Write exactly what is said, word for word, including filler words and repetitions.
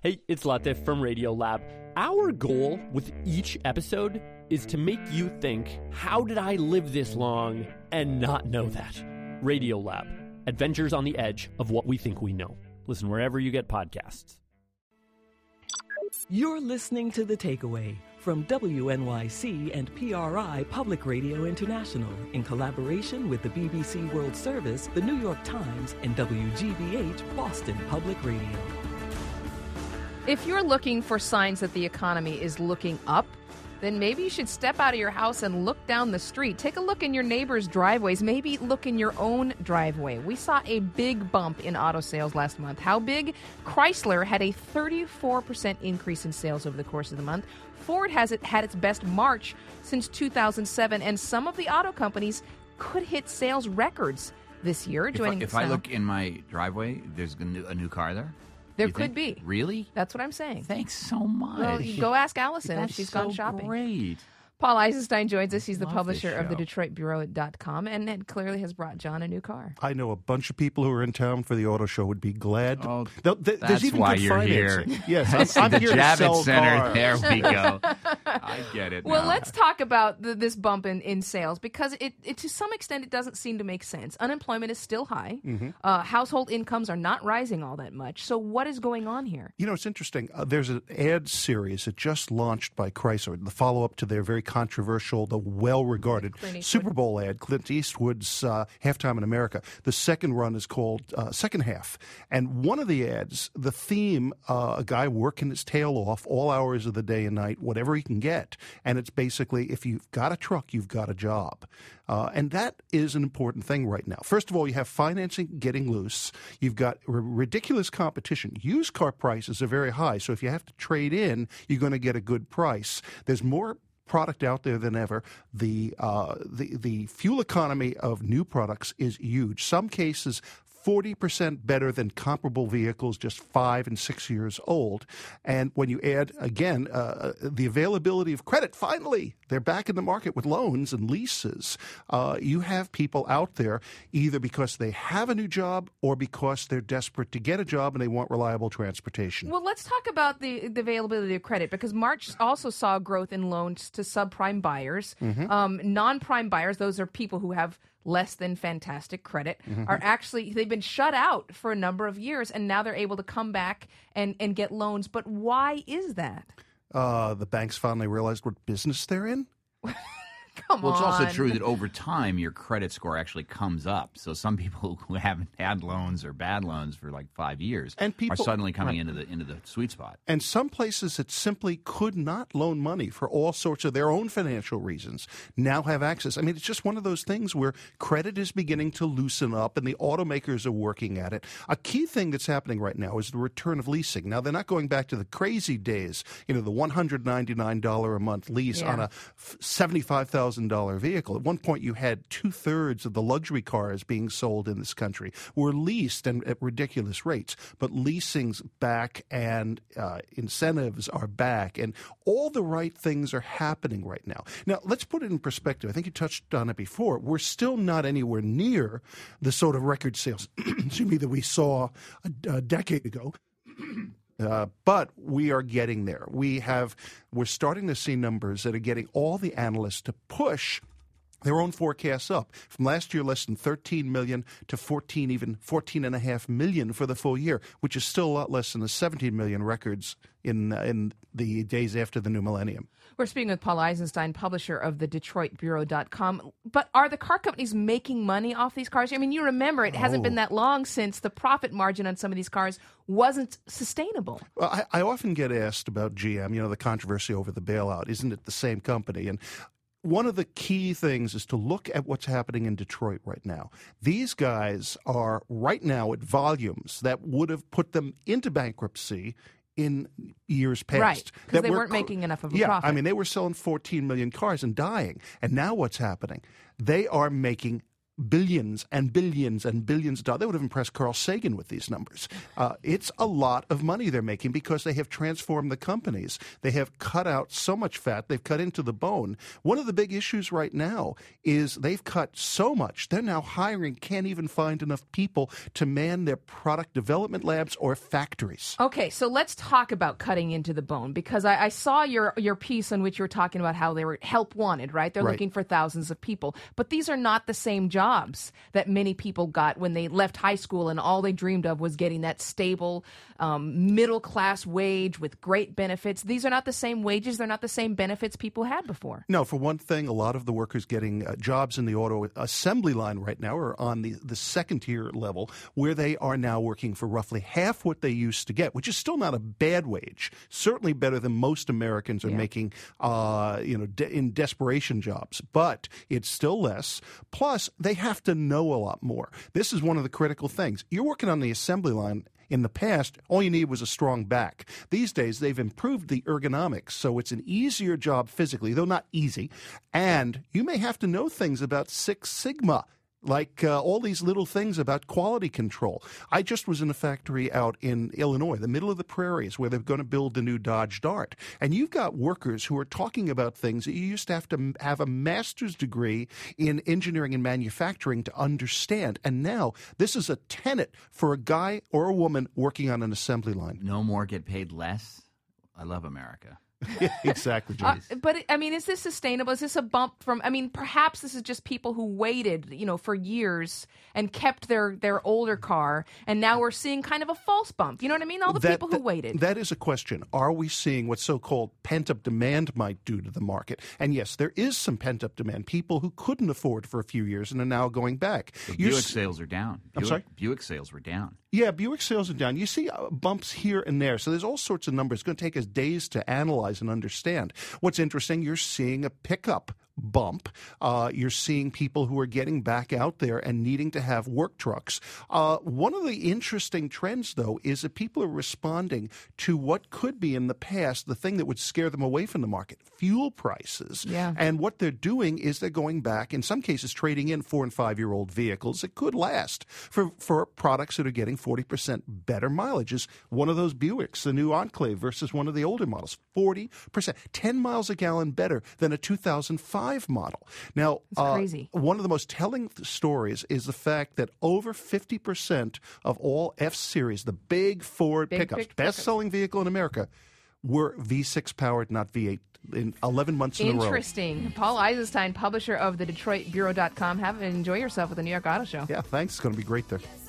Hey, it's Latif from Radiolab. Our goal with each episode is to make you think, how did I live this long and not know that? Radiolab, adventures on the edge of what we think we know. Listen wherever you get podcasts. You're listening to The Takeaway from W N Y C and P R I Public Radio International in collaboration with the B B C World Service, the New York Times, and W G B H Boston Public Radio. If you're looking for signs that the economy is looking up, then maybe you should step out of your house and look down the street. Take a look in your neighbors' driveways. Maybe look in your own driveway. We saw a big bump in auto sales last month. How big? Chrysler had a thirty-four percent increase in sales over the course of the month. Ford has it had its best March since two thousand seven, and some of the auto companies could hit sales records this year. If, Joining I, if us I now. look in my driveway, there's a new, a new car there? There You could think? be. Really? That's what I'm saying. Thanks so much. Well, you go ask Allison That's if she's so gone shopping. Great. Paul Eisenstein joins us. He's the Love publisher this of the show. Detroit Bureau dot com, and it clearly has brought John a new car. I know a bunch of people who are in town for the auto show would be glad. To, Oh, They'll- th- that's there's even why good you're here. financing. Yes, I'm, I'm the here to Javits sell Center. cars. There we go. I get it Well, now. let's talk about the, this bump in, in sales because it, it to some extent it doesn't seem to make sense. Unemployment is still high. Mm-hmm. Uh, household incomes are not rising all that much. So what is going on here? You know, it's interesting. Uh, there's an ad series that just launched by Chrysler, the follow-up to their very controversial, the well-regarded Clint Eastwood. Super Bowl ad, Clint Eastwood's uh, Halftime in America. The second run is called uh, Second Half. And one of the ads, the theme, uh, a guy working his tail off all hours of the day and night, whatever he can get. And it's basically, if you've got a truck, you've got a job. Uh, and that is an important thing right now. First of all, you have financing getting loose. You've got r- ridiculous competition. Used car prices are very high. So if you have to trade in, you're going to get a good price. There's more product out there than ever. The uh, the the fuel economy of new products is huge. Some cases forty percent better than comparable vehicles just five and six years old. And when you add, again, uh, the availability of credit, finally, they're back in the market with loans and leases. Uh, you have people out there either because they have a new job or because they're desperate to get a job and they want reliable transportation. Well, let's talk about the, the availability of credit because March also saw growth in loans to subprime buyers. Mm-hmm. Um, non-prime buyers, those are people who have less than fantastic credit, Mm-hmm. are actually, they've been shut out for a number of years, and now they're able to come back and, and get loans. But why is that? Uh, the banks finally realized what business they're in. Come Well, it's on. also true that over time your credit score actually comes up. So some people who haven't had loans or bad loans for like five years And people- are suddenly coming right. into the into the sweet spot. And some places that simply could not loan money for all sorts of their own financial reasons now have access. I mean, it's just one of those things where credit is beginning to loosen up and the automakers are working at it. A key thing that's happening right now is the return of leasing. Now, they're not going back to the crazy days, you know, the one hundred ninety-nine dollars a month lease Yeah. on a seventy-five thousand dollars vehicle. At one point, you had two-thirds of the luxury cars being sold in this country were leased and at ridiculous rates. But leasing's back and uh, incentives are back and all the right things are happening right now. Now, let's put it in perspective. I think you touched on it before. We're still not anywhere near the sort of record sales, excuse me, that we saw a, a decade ago. Uh, but we are getting there. We have, we're starting to see numbers that are getting all the analysts to push their own forecasts up from last year, less than thirteen million to fourteen, even fourteen and a half million for the full year, which is still a lot less than the seventeen million records in uh, in the days after the new millennium. We're speaking with Paul Eisenstein, publisher of the Detroit Bureau dot com. But are the car companies making money off these cars? I mean, you remember it hasn't Oh. been that long since the profit margin on some of these cars wasn't sustainable. Well, I, I often get asked about G M, you know, the controversy over the bailout. Isn't it the same company? And one of the key things is to look at what's happening in Detroit right now. These guys are right now at volumes that would have put them into bankruptcy in years past. Right, 'cause That they were weren't cr- making enough of a yeah, profit. I mean, they were selling fourteen million cars and dying. And now what's happening? They are making billions and billions and billions of dollars. They would have impressed Carl Sagan with these numbers. Uh, it's a lot of money they're making because they have transformed the companies. They have cut out so much fat. They've cut into the bone. One of the big issues right now is they've cut so much. They're now hiring, can't even find enough people to man their product development labs or factories. Okay, so let's talk about cutting into the bone, because I, I saw your, your piece in which you were talking about how they were help wanted, right? They're Right. looking for thousands of people. But these are not the same jobs. Jobs that many people got when they left high school and all they dreamed of was getting that stable um, middle-class wage with great benefits. These are not the same wages. They're not the same benefits people had before. No, for one thing, a lot of the workers getting uh, jobs in the auto assembly line right now are on the, the second-tier level, where they are now working for roughly half what they used to get, which is still not a bad wage. Certainly better than most Americans are Yeah. making uh, you know, de- in desperation jobs. But it's still less. Plus, they have to know a lot more. This is one of the critical things. You're working on the assembly line. In the past, all you need was a strong back. These days, they've improved the ergonomics, so it's an easier job physically, though not easy. And you may have to know things about Six Sigma, like uh, all these little things about quality control. I just was in a factory out in Illinois, the middle of the prairies, where they're going to build the new Dodge Dart. And you've got workers who are talking about things that you used to have to have a master's degree in engineering and manufacturing to understand. And now this is a tenet for a guy or a woman working on an assembly line. No more get paid less. I love America. Yeah, exactly, Uh, James. but, I mean, is this sustainable? Is this a bump from, I mean, perhaps this is just people who waited, you know, for years and kept their, their older car, and now we're seeing kind of a false bump. You know what I mean? All the That- people who that- waited. That is a question. Are we seeing what so-called pent-up demand might do to the market? And yes, there is some pent-up demand. People who couldn't afford for a few years and are now going back. The You're Buick s- sales are down. I'm Buick, sorry? Buick sales were down. Yeah, Buick sales are down. You see uh, bumps here and there. So there's all sorts of numbers. It's going to take us days to analyze and understand. What's interesting, you're seeing a pickup bump. Uh, you're seeing people who are getting back out there and needing to have work trucks. Uh, one of the interesting trends, though, is that people are responding to what could be in the past the thing that would scare them away from the market, fuel prices. Yeah. And what they're doing is they're going back, in some cases, trading in four and five-year-old vehicles that could last for, for products that are getting forty percent better mileages. One of those Buicks, the new Enclave versus one of the older models, forty percent, ten miles a gallon better than a two thousand five model. Now, That's uh, crazy. one of the most telling th- stories is the fact that over fifty percent of all F-Series, the big Ford Big, pickups, big pickups. best-selling vehicle in America, were V six powered, not V eight, in eleven months in a row. Interesting. Paul Eisenstein, publisher of the Detroit Bureau dot com. Have enjoy yourself with the New York Auto Show. Yeah, thanks. It's going to be great there.